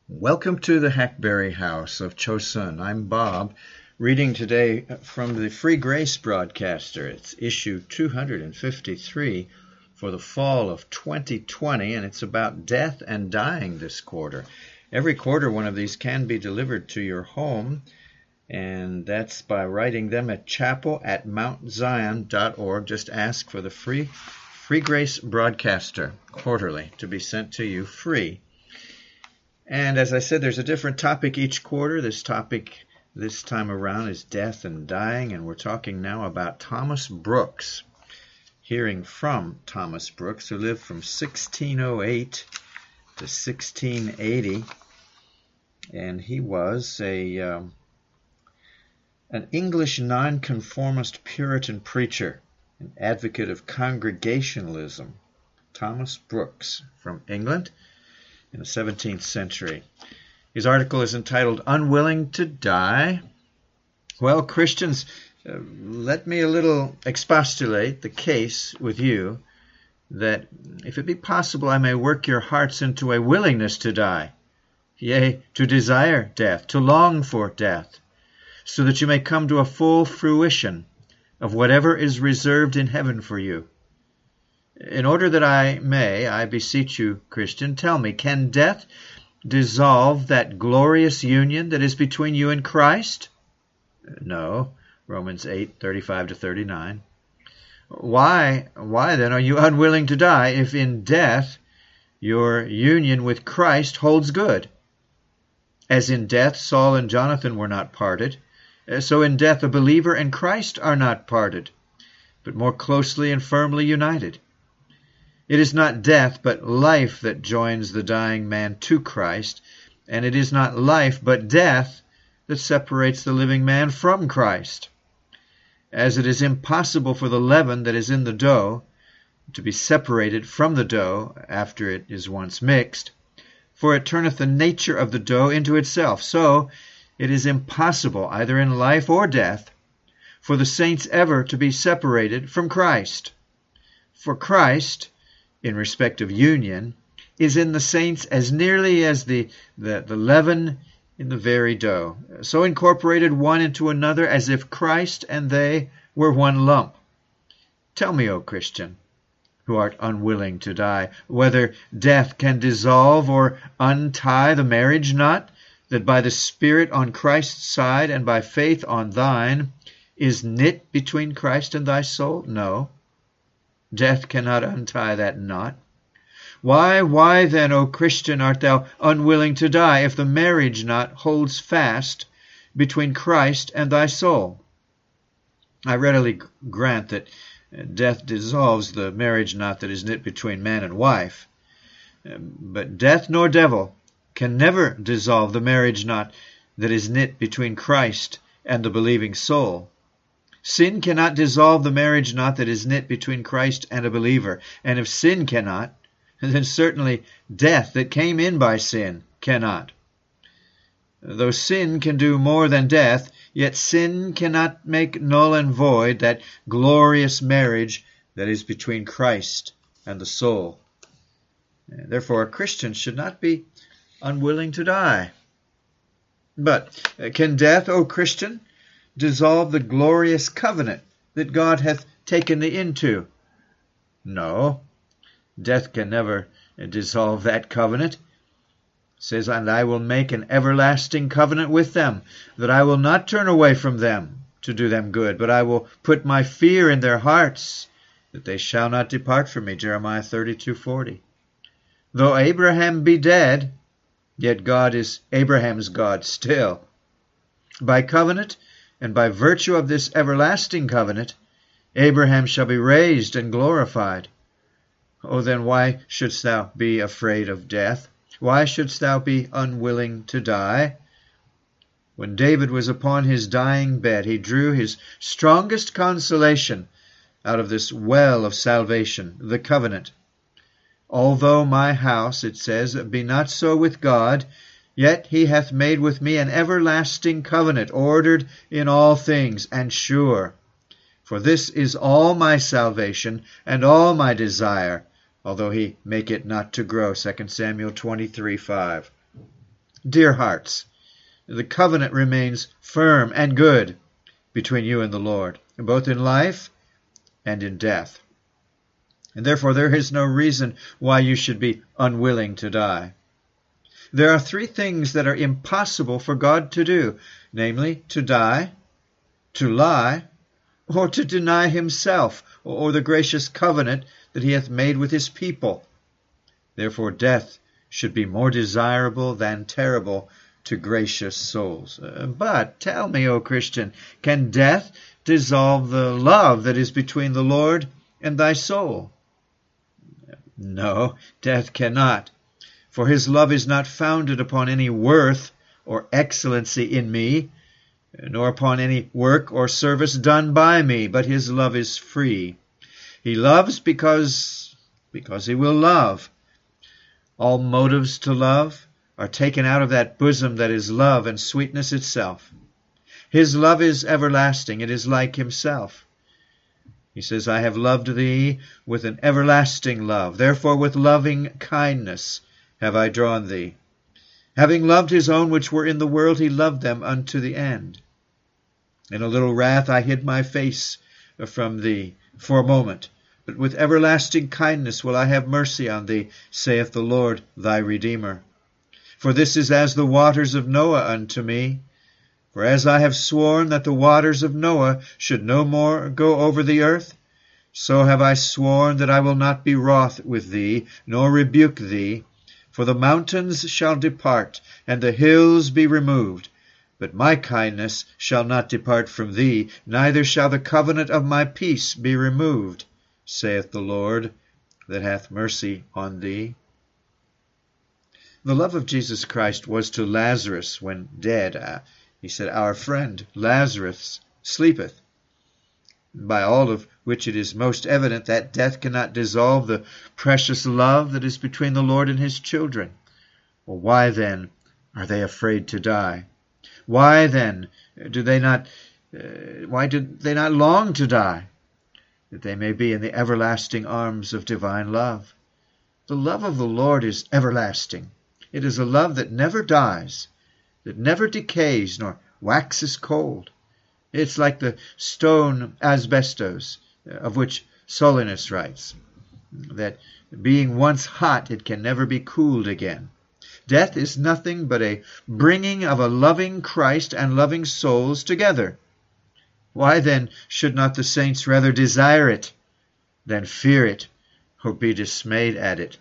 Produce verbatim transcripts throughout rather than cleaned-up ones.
Welcome to the Hackberry House of Chosun. I'm Bob, reading today from the Free Grace Broadcaster. It's issue two hundred fifty-three for the fall of twenty twenty, and it's about death and dying this quarter. Every quarter one of these can be delivered to your home, and that's by writing them at chapel at mount zion dot org. Just ask for the free Free Grace Broadcaster quarterly to be sent to you free. And as I said, there's a different topic each quarter. This topic this time around is death and dying, and we're talking now about Thomas Brooks. Hearing from Thomas Brooks, who lived from sixteen oh eight to sixteen eighty, and he was a um, an English nonconformist Puritan preacher, an advocate of Congregationalism. Thomas Brooks from England in the seventeenth century. His article is entitled Unwilling to Die. Well, Christians, uh, let me a little expostulate the case with you that if it be possible I may work your hearts into a willingness to die, yea, to desire death, to long for death, so that you may come to a full fruition of whatever is reserved in heaven for you. In order that I may, I beseech you, Christian, tell me, can death dissolve that glorious union that is between you and Christ? No. Romans eight, thirty-five to thirty-nine. Why, why then are you unwilling to die if in death your union with Christ holds good? As in death Saul and Jonathan were not parted, so in death a believer and Christ are not parted, but more closely and firmly united. It is not death but life that joins the dying man to Christ, and it is not life but death that separates the living man from Christ. As it is impossible for the leaven that is in the dough to be separated from the dough after it is once mixed, for it turneth the nature of the dough into itself, so it is impossible, either in life or death, for the saints ever to be separated from Christ. For Christ, in respect of union, is in the saints as nearly as the, the, the leaven in the very dough, so incorporated one into another as if Christ and they were one lump. Tell me, O Christian, who art unwilling to die, whether death can dissolve or untie the marriage knot that by the Spirit on Christ's side and by faith on thine is knit between Christ and thy soul? No. Death cannot untie that knot. Why, why then, O Christian, art thou unwilling to die if the marriage knot holds fast between Christ and thy soul? I readily grant that death dissolves the marriage knot that is knit between man and wife, but death nor devil can never dissolve the marriage knot that is knit between Christ and the believing soul. Sin cannot dissolve the marriage knot that is knit between Christ and a believer, and if sin cannot, then certainly death that came in by sin cannot. Though sin can do more than death, yet sin cannot make null and void that glorious marriage that is between Christ and the soul. Therefore, a Christian should not be unwilling to die. But can death, O Christian, dissolve the glorious covenant that God hath taken thee into? No, death can never dissolve that covenant. It says, and I will make an everlasting covenant with them, that I will not turn away from them to do them good, but I will put my fear in their hearts, that they shall not depart from me. Jeremiah thirty-two forty. Though Abraham be dead, yet God is Abraham's God still. By covenant, and by virtue of this everlasting covenant, Abraham shall be raised and glorified. Oh, then why shouldst thou be afraid of death? Why shouldst thou be unwilling to die? When David was upon his dying bed, he drew his strongest consolation out of this well of salvation, the covenant. Although my house, it says, be not so with God, yet he hath made with me an everlasting covenant, ordered in all things, and sure. For this is all my salvation, and all my desire, although he make it not to grow. Second Samuel twenty-three five. dear hearts, the covenant remains firm and good between you and the Lord, both in life and in death. And therefore there is no reason why you should be unwilling to die. There are three things that are impossible for God to do, namely, to die, to lie, or to deny himself, or the gracious covenant that he hath made with his people. Therefore death should be more desirable than terrible to gracious souls. Uh, but tell me, O Christian, can death dissolve the love that is between the Lord and thy soul? No, death cannot. For his love is not founded upon any worth or excellency in me, nor upon any work or service done by me, but his love is free. He loves because, because he will love. All motives to love are taken out of that bosom that is love and sweetness itself. His love is everlasting. It is like himself. He says, I have loved thee with an everlasting love. Therefore with loving kindness have I drawn thee. Having loved his own which were in the world, he loved them unto the end. In a little wrath I hid my face from thee for a moment, but with everlasting kindness will I have mercy on thee, saith the Lord thy Redeemer. For this is as the waters of Noah unto me. For as I have sworn that the waters of Noah should no more go over the earth, so have I sworn that I will not be wroth with thee, nor rebuke thee. For the mountains shall depart, and the hills be removed, but my kindness shall not depart from thee, neither shall the covenant of my peace be removed, saith the Lord that hath mercy on thee. The love of Jesus Christ was to Lazarus when dead. Uh, he said, Our friend Lazarus sleepeth. By all of which it is most evident that death cannot dissolve the precious love that is between the Lord and his children. Well, why then are they afraid to die? Why then do they not, uh, why do they not long to die? That they may be in the everlasting arms of divine love. The love of the Lord is everlasting. It is a love that never dies, that never decays nor waxes cold. It's like the stone asbestos, of which Solinus writes, that being once hot, it can never be cooled again. Death is nothing but a bringing of a loving Christ and loving souls together. Why then should not the saints rather desire it than fear it or be dismayed at it?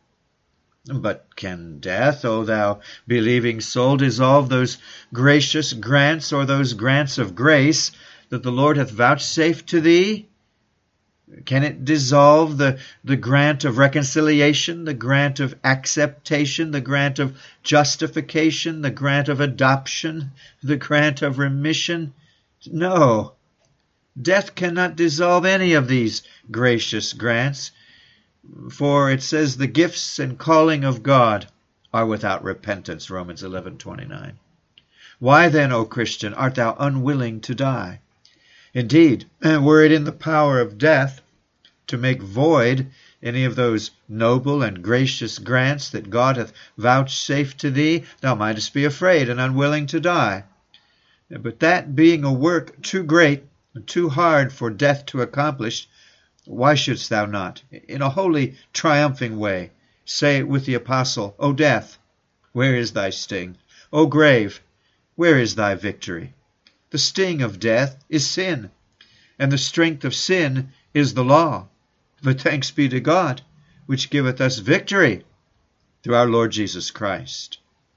But can death, O thou believing soul, dissolve those gracious grants or those grants of grace that the Lord hath vouchsafed to thee? Can it dissolve the, the grant of reconciliation, the grant of acceptation, the grant of justification, the grant of adoption, the grant of remission? No. Death cannot dissolve any of these gracious grants. For it says the gifts and calling of God are without repentance, Romans eleven twenty-nine. Why then, O Christian, art thou unwilling to die? Indeed, were it in the power of death to make void any of those noble and gracious grants that God hath vouchsafed to thee, thou mightest be afraid and unwilling to die. But that being a work too great and too hard for death to accomplish, why shouldst thou not, in a holy, triumphing way, say with the apostle, O death, where is thy sting? O grave, where is thy victory? The sting of death is sin, and the strength of sin is the law. But thanks be to God, which giveth us victory through our Lord Jesus Christ.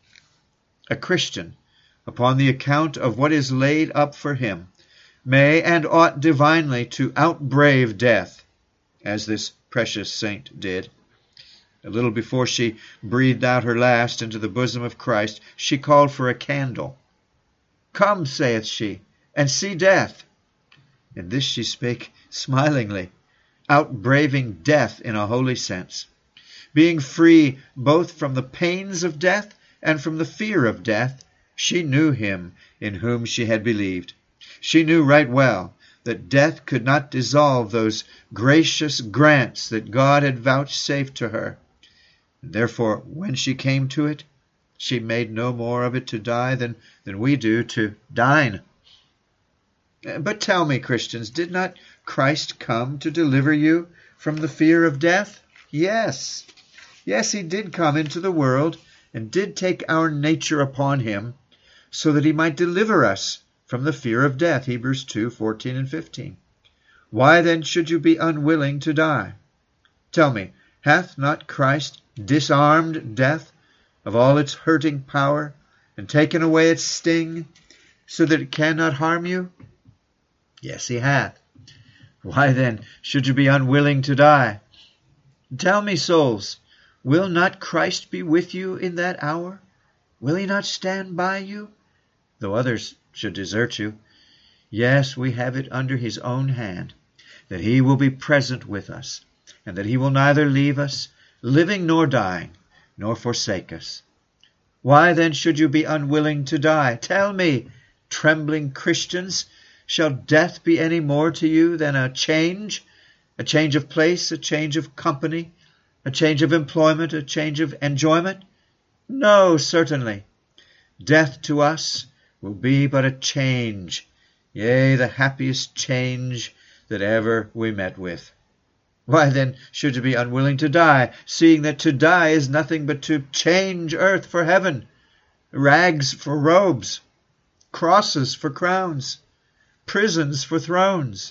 A Christian, upon the account of what is laid up for him, may and ought divinely to outbrave death, as this precious saint did. A little before she breathed out her last into the bosom of Christ, she called for a candle. Come, saith she, and see death. And this she spake smilingly, outbraving death in a holy sense, being free both from the pains of death and from the fear of death. She knew him in whom she had believed. She knew right well that death could not dissolve those gracious grants that God had vouchsafed to her. And therefore, when she came to it, She made no more of it to die than, than we do to dine. But tell me, Christians, did not Christ come to deliver you from the fear of death? Yes. Yes, he did come into the world and did take our nature upon him so that he might deliver us from the fear of death. Hebrews two, fourteen and fifteen. Why then should you be unwilling to die? Tell me, hath not Christ disarmed death of all its hurting power and taken away its sting so that it cannot harm you? Yes, he hath. Why then should you be unwilling to die? Tell me, souls, will not Christ be with you in that hour? Will he not stand by you, though others should desert you? Yes, we have it under his own hand, that he will be present with us, and that he will neither leave us, living nor dying, nor forsake us. Why then should you be unwilling to die? Tell me, trembling Christians, shall death be any more to you than a change? A change of place, a change of company, a change of employment, a change of enjoyment? No, certainly. Death to us will be but a change, yea, the happiest change that ever we met with. Why then should you be unwilling to die, seeing that to die is nothing but to change earth for heaven, rags for robes, crosses for crowns, prisons for thrones?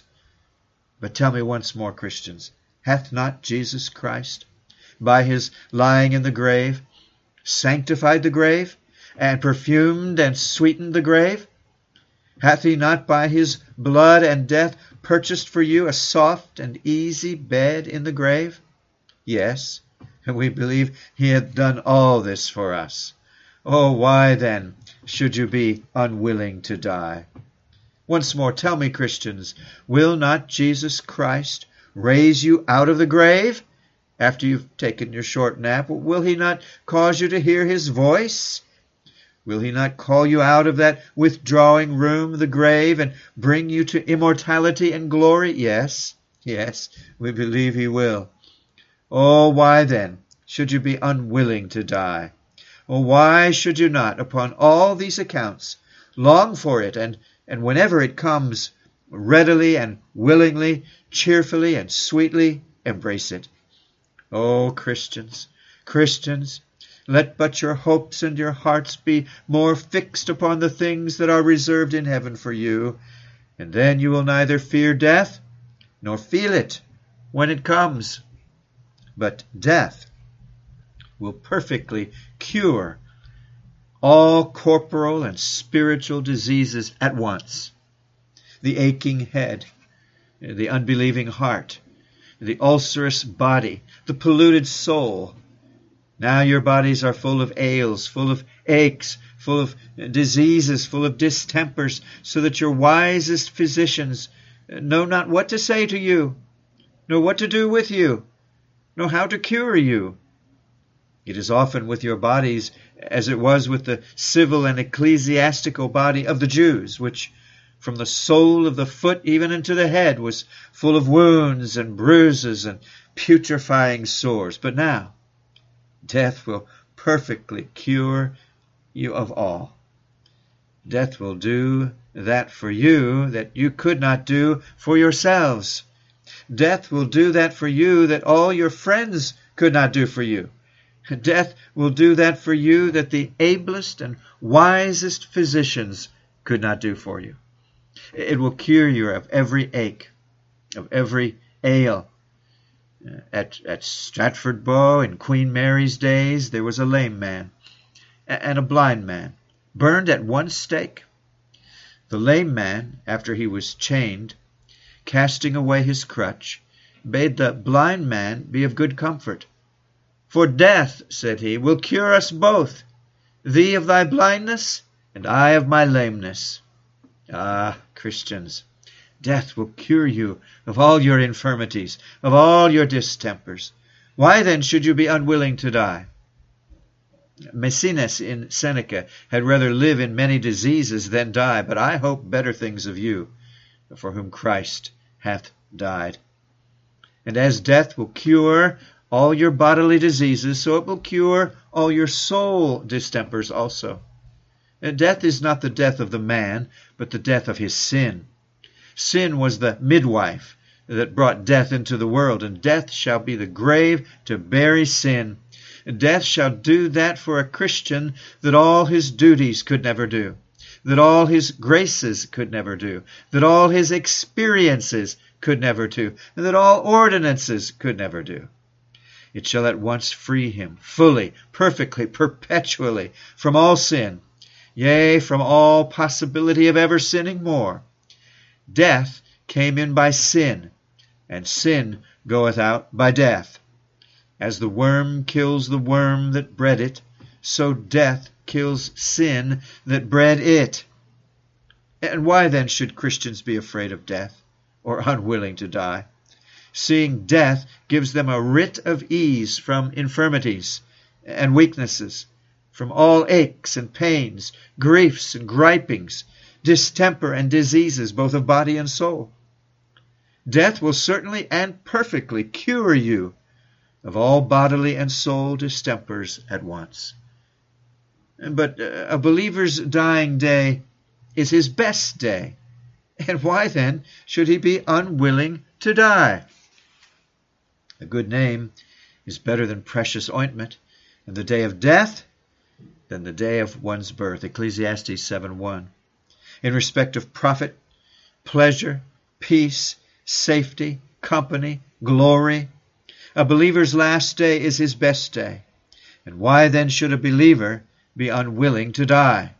But tell me once more, Christians, hath not Jesus Christ, by his lying in the grave, sanctified the grave, and perfumed and sweetened the grave? Hath he not by his blood and death purchased for you a soft and easy bed in the grave? Yes, and we believe he hath done all this for us. Oh, why then should you be unwilling to die? Once more, tell me, Christians, will not Jesus Christ raise you out of the grave after you've taken your short nap? Will he not cause you to hear his voice? Will he not call you out of that withdrawing room, the grave, and bring you to immortality and glory? Yes, yes, we believe he will. Oh, why then should you be unwilling to die? Oh, why should you not, upon all these accounts, long for it, and, and whenever it comes, readily and willingly, cheerfully and sweetly embrace it? Oh, Christians, Christians, let but your hopes and your hearts be more fixed upon the things that are reserved in heaven for you, and then you will neither fear death nor feel it when it comes. But death will perfectly cure all corporal and spiritual diseases at once. The aching head, the unbelieving heart, the ulcerous body, the polluted soul. Now your bodies are full of ails, full of aches, full of diseases, full of distempers, so that your wisest physicians know not what to say to you, nor what to do with you, nor how to cure you. It is often with your bodies as it was with the civil and ecclesiastical body of the Jews, which from the sole of the foot even into the head was full of wounds and bruises and putrefying sores. But now death will perfectly cure you of all. Death will do that for you that you could not do for yourselves. Death will do that for you that all your friends could not do for you. Death will do that for you that the ablest and wisest physicians could not do for you. It will cure you of every ache, of every ail. At, at Stratford Bow in Queen Mary's days, there was a lame man and a blind man, burned at one stake. The lame man, after he was chained, casting away his crutch, bade the blind man be of good comfort. For death, said he, will cure us both, thee of thy blindness, and I of my lameness. Ah, Christians, death will cure you of all your infirmities, of all your distempers. Why then should you be unwilling to die? Maecenas in Seneca had rather live in many diseases than die, but I hope better things of you, for whom Christ hath died. And as death will cure all your bodily diseases, so it will cure all your soul distempers also. And death is not the death of the man, but the death of his sin. Sin was the midwife that brought death into the world, and death shall be the grave to bury sin. And death shall do that for a Christian that all his duties could never do, that all his graces could never do, that all his experiences could never do, and that all ordinances could never do. It shall at once free him fully, perfectly, perpetually from all sin, yea, from all possibility of ever sinning more. Death came in by sin, and sin goeth out by death. As the worm kills the worm that bred it, so death kills sin that bred it. And why then should Christians be afraid of death, or unwilling to die? Seeing death gives them a writ of ease from infirmities and weaknesses, from all aches and pains, griefs and gripings, distemper and diseases, both of body and soul. Death will certainly and perfectly cure you of all bodily and soul distempers at once. But a believer's dying day is his best day. And why then should he be unwilling to die? A good name is better than precious ointment, and the day of death than the day of one's birth. Ecclesiastes seven one. In respect of profit, pleasure, peace, safety, company, glory, a believer's last day is his best day. And why then should a believer be unwilling to die?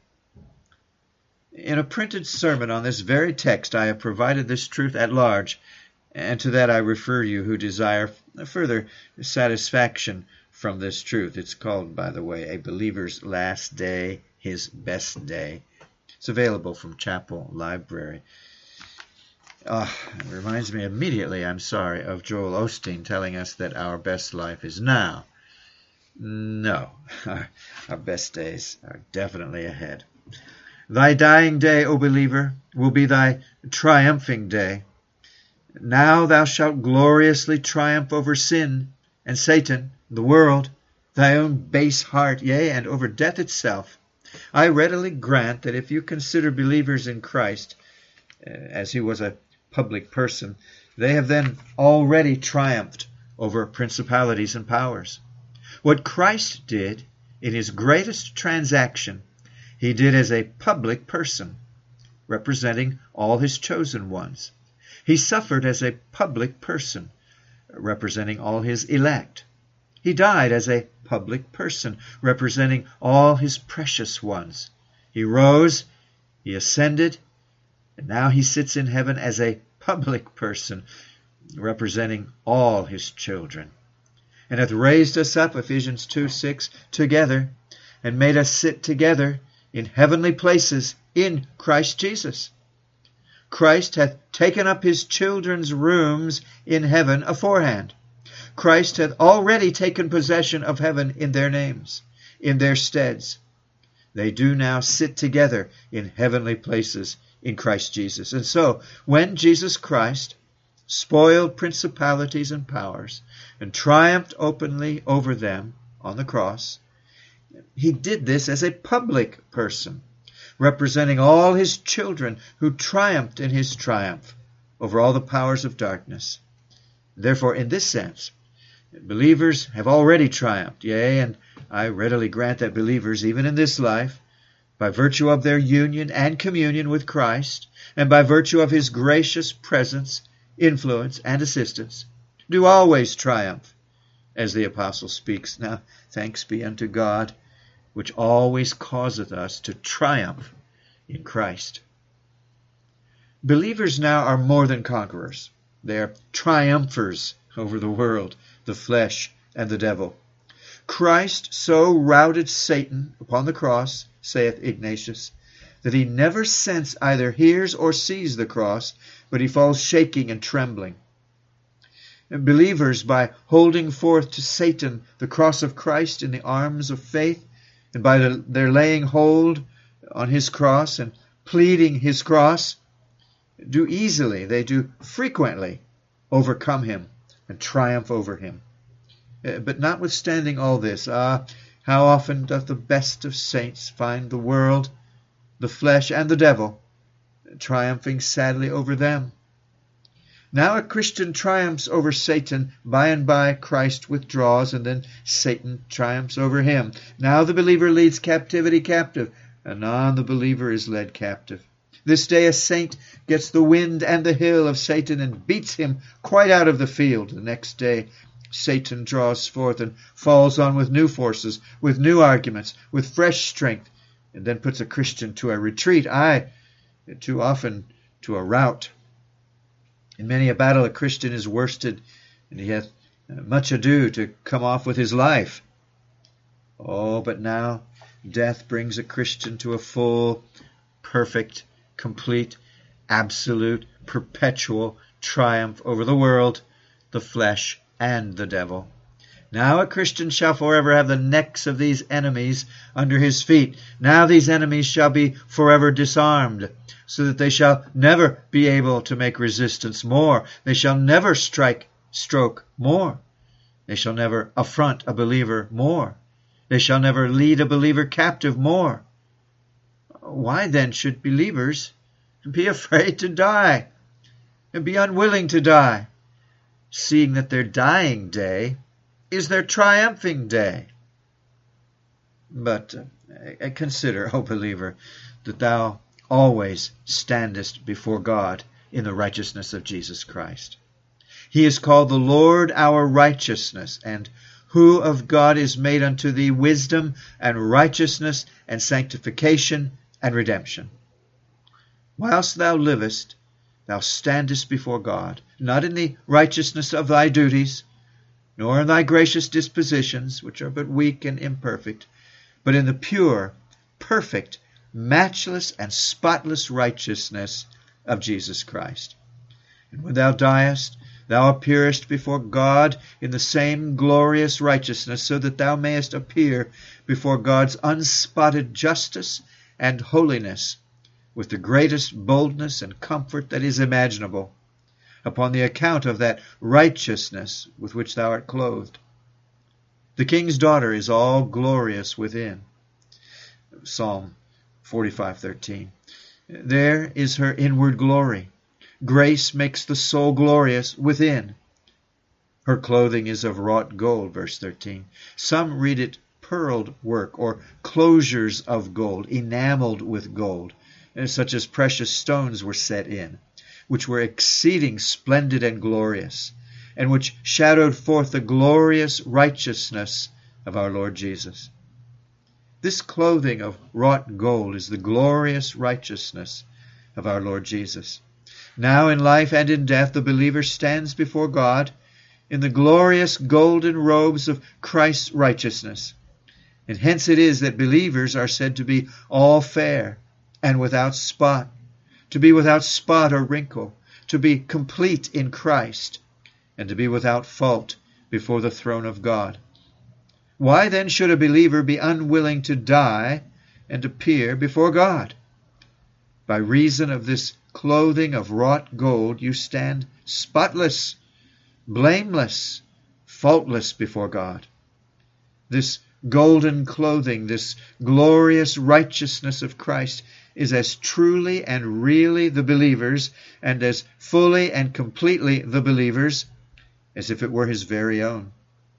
In a printed sermon on this very text, I have provided this truth at large, and to that I refer you who desire further satisfaction from this truth. It's called, by the way, A Believer's Last Day, His Best Day. It's available from Chapel Library. Uh, it reminds me immediately, I'm sorry, of Joel Osteen telling us that our best life is now. No, our, our best days are definitely ahead. Thy dying day, O believer, will be thy triumphing day. Now thou shalt gloriously triumph over sin and Satan, the world, thy own base heart, yea, and over death itself. I readily grant that if you consider believers in Christ, uh, as he was a public person, they have then already triumphed over principalities and powers. What Christ did in his greatest transaction, he did as a public person, representing all his chosen ones. He suffered as a public person, representing all his elect. He died as a public person, representing all his precious ones. He rose, he ascended, and now he sits in heaven as a public person, representing all his children. And hath raised us up, Ephesians two six, together, and made us sit together in heavenly places in Christ Jesus. Christ hath taken up his children's rooms in heaven aforehand. Christ hath already taken possession of heaven in their names, in their steads. They do now sit together in heavenly places in Christ Jesus. And so, when Jesus Christ spoiled principalities and powers and triumphed openly over them on the cross, he did this as a public person, representing all his children who triumphed in his triumph over all the powers of darkness. Therefore, in this sense, believers have already triumphed, yea, and I readily grant that believers, even in this life, by virtue of their union and communion with Christ, and by virtue of his gracious presence, influence, and assistance, do always triumph, as the apostle speaks. Now, thanks be unto God, which always causeth us to triumph in Christ. Believers now are more than conquerors. They are triumphers over the world, the flesh, and the devil. Christ so routed Satan upon the cross, saith Ignatius, that he never since either hears or sees the cross, but he falls shaking and trembling. And believers, by holding forth to Satan the cross of Christ in the arms of faith, and by the, their laying hold on his cross and pleading his cross, do easily, they do frequently overcome him and triumph over him. Uh, but notwithstanding all this, ah, how often doth the best of saints find the world, the flesh, and the devil triumphing sadly over them. Now a Christian triumphs over Satan. By and by Christ withdraws, and then Satan triumphs over him. Now the believer leads captivity captive. Anon the believer is led captive. This day a saint gets the wind and the hill of Satan and beats him quite out of the field. The next day Satan draws forth and falls on with new forces, with new arguments, with fresh strength, and then puts a Christian to a retreat, aye, too often to a rout. In many a battle a Christian is worsted, and he hath much ado to come off with his life. Oh, but now death brings a Christian to a full, perfect, complete, absolute, perpetual triumph over the world, the flesh, and the devil. Now a Christian shall forever have the necks of these enemies under his feet. Now these enemies shall be forever disarmed, so that they shall never be able to make resistance more. They shall never strike stroke more. They shall never affront a believer more. They shall never lead a believer captive more. Why then should believers be afraid to die and be unwilling to die, seeing that their dying day is their triumphing day? But uh, consider, O believer, that thou always standest before God in the righteousness of Jesus Christ. He is called the Lord our righteousness, and who of God is made unto thee wisdom and righteousness and sanctification and redemption. Whilst thou livest, thou standest before God, not in the righteousness of thy duties, nor in thy gracious dispositions, which are but weak and imperfect, but in the pure, perfect, matchless, and spotless righteousness of Jesus Christ. And when thou diest, thou appearest before God in the same glorious righteousness, so that thou mayest appear before God's unspotted justice and holiness with the greatest boldness and comfort that is imaginable, upon the account of that righteousness with which thou art clothed. The king's daughter is all glorious within. Psalm forty-five thirteen. There is her inward glory. Grace makes the soul glorious within. Her clothing is of wrought gold, verse thirteen. Some read it pearled work, or closures of gold, enameled with gold, such as precious stones were set in, which were exceeding splendid and glorious, and which shadowed forth the glorious righteousness of our Lord Jesus. This clothing of wrought gold is the glorious righteousness of our Lord Jesus. Now in life and in death the believer stands before God in the glorious golden robes of Christ's righteousness. And hence it is that believers are said to be all fair and without spot, to be without spot or wrinkle, to be complete in Christ, and to be without fault before the throne of God. Why then should a believer be unwilling to die and appear before God? By reason of this clothing of wrought gold you stand spotless, blameless, faultless before God. This golden clothing, this glorious righteousness of Christ, is as truly and really the believer's, and as fully and completely the believer's, as if it were his very own.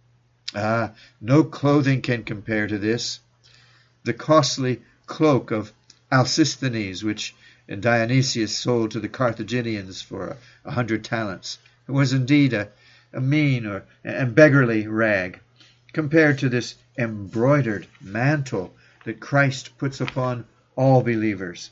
Ah, no clothing can compare to this. The costly cloak of Alcisthenes, which Dionysius sold to the Carthaginians for a hundred talents, was indeed a, a mean or and beggarly rag, compared to this embroidered mantle that Christ puts upon all believers.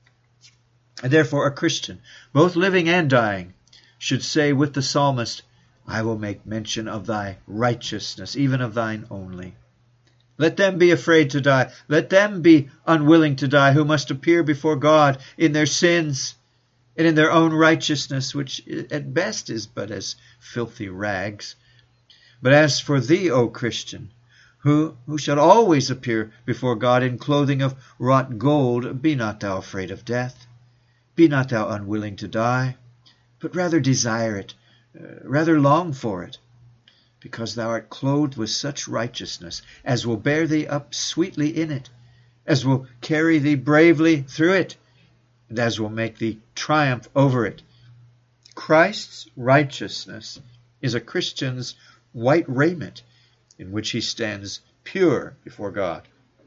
And therefore a Christian, both living and dying, should say with the psalmist, I will make mention of thy righteousness, even of thine only. Let them be afraid to die. Let them be unwilling to die who must appear before God in their sins and in their own righteousness, which at best is but as filthy rags. But as for thee, O Christian, who, who shall always appear before God in clothing of wrought gold, be not thou afraid of death. Be not thou unwilling to die, but rather desire it, uh, rather long for it. because thou art clothed with such righteousness as will bear thee up sweetly in it, as will carry thee bravely through it, and as will make thee triumph over it. Christ's righteousness is a Christian's white raiment, in which he stands pure before God.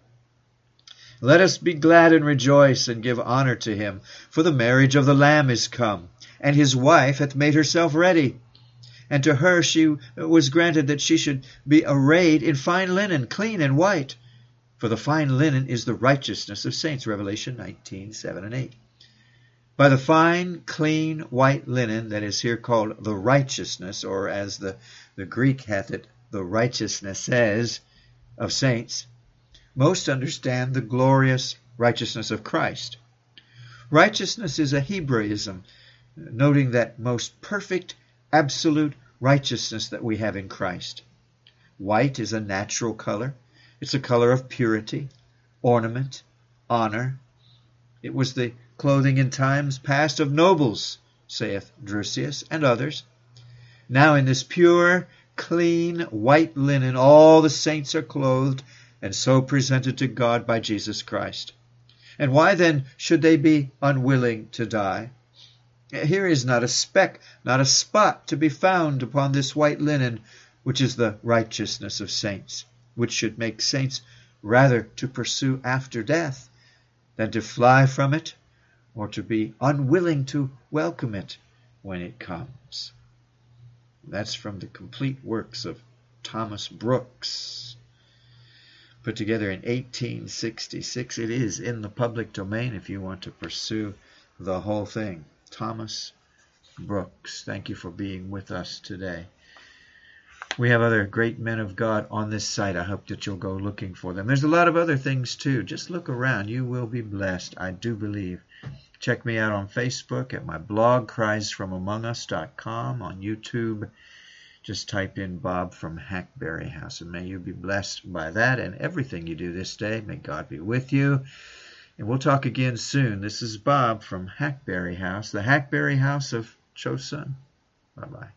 Let us be glad and rejoice and give honor to him, for the marriage of the Lamb is come, and his wife hath made herself ready. And to her she was granted that she should be arrayed in fine linen, clean and white. For the fine linen is the righteousness of saints, Revelation nineteen, seven and eight. By the fine, clean, white linen that is here called the righteousness, or as the, the Greek hath it, the righteousnesses of saints, most understand the glorious righteousness of Christ. Righteousness is a Hebraism, noting that most perfect, absolute righteousness that we have in Christ. White is a natural color. It's a color of purity, ornament, honor. It was the clothing in times past of nobles, saith Drusius and others. Now in this pure, clean, white linen all the saints are clothed, and so presented to God by Jesus Christ. And why then should they be unwilling to die? Here is not a speck, not a spot to be found upon this white linen, which is the righteousness of saints, which should make saints rather to pursue after death than to fly from it, or to be unwilling to welcome it when it comes. That's from the complete works of Thomas Brooks, put together in eighteen sixty-six. It is in the public domain if you want to pursue the whole thing. Thomas Brooks, thank you for being with us today. We have other great men of God on this site. I hope that you'll go looking for them. There's a lot of other things too. Just look around. You will be blessed, I do believe. Check me out on Facebook, at my blog, cries from among us dot com, on YouTube. Just type in Bob from Hackberry House, and may you be blessed by that and everything you do this day. May God be with you. And we'll talk again soon. This is Bob from Hackberry House, the Hackberry House of Chosun. Bye-bye.